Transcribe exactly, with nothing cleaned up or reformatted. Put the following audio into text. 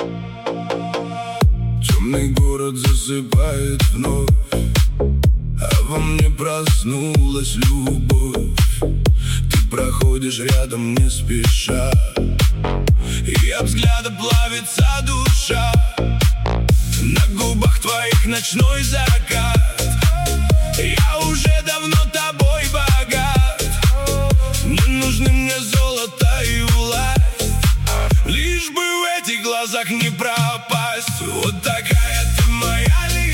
Темный город засыпает вновь, а во мне проснулась любовь. Ты проходишь рядом не спеша, и от взгляда плавится душа. На губах твоих ночной закат, я уже давно тобой богат. Не нужны мне золото и власть, лишь бы в этих глазах не пропасть. Вот такая ты моя любовь.